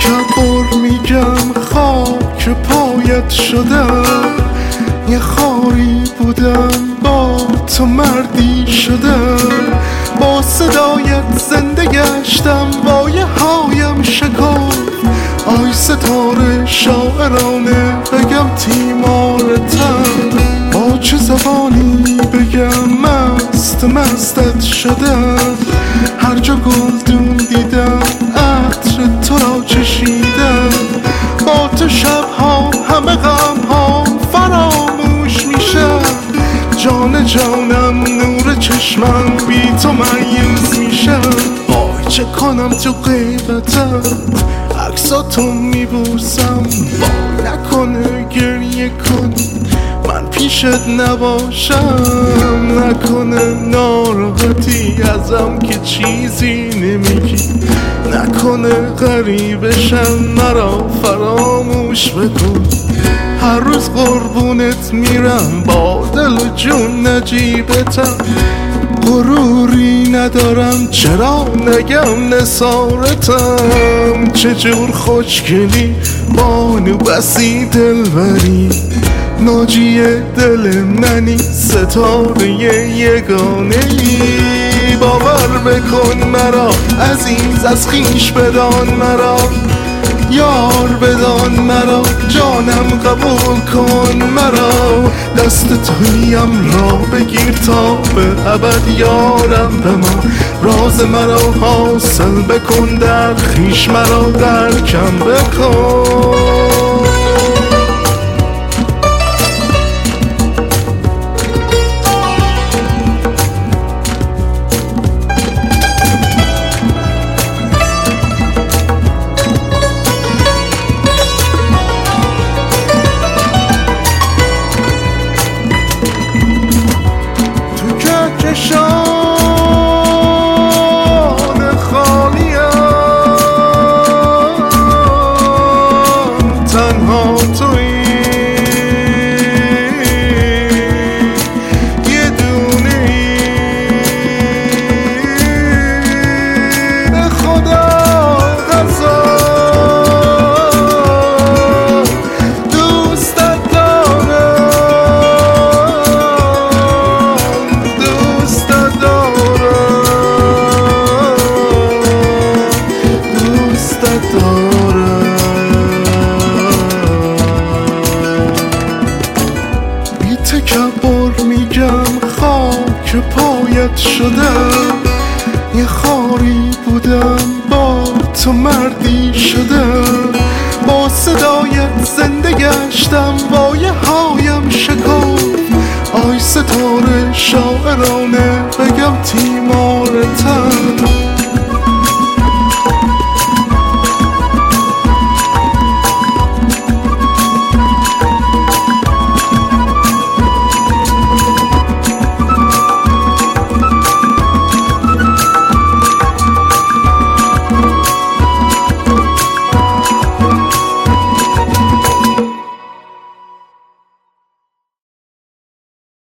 تکبر میگم خاک پایت شدم، یه خاری بودم با تو مردی شدم، با صدایت زنده گشتم وایه هایم شکفت، آی ستاره شاعرانه بگم تیمارتم، با چه زبانی بگم مستت شدم، هر جا گلدون دیدم عطر تو را چشیدم، با تو شبها همه غمها فراموش میشم، جان جانم نور چشمم بی تو مریض میشم، وای چه کنم تو غیبتت عکساتو میبوسم، وای نکنه گریه کنی من پیشت نباشم، نکنه ناراحتی ازم که چیزی نمیگی، نکنه غریبشم مرا فراموش بکن، هر روز قربونت میرم با دل و جون نجیبتم، غروری ندارم چرا نگم نثارتم، چجور خوشگلی بانو بسی دلبری، ناجی دل منی ستاره یگانه ای، باور بکن مرا عزیز از خویش بدان مرا، یار بدان مرا جانم قبول کن مرا، دست تویم را بگیر تا به ابد یارم بمان، راز مرا حاصل بکن در خویش مرا درکم بکن. چشان خالیم تنها تویی، یه دونه ای به خدا قسم دوستت دارم، بی تکبر میگم خاک پایت شدم، یه خاری بودم با تو مردی شدم، با صدایت زنده گشتم وایه هایم شکفت، آی ستاره شاعرانه بگم تیمارتم.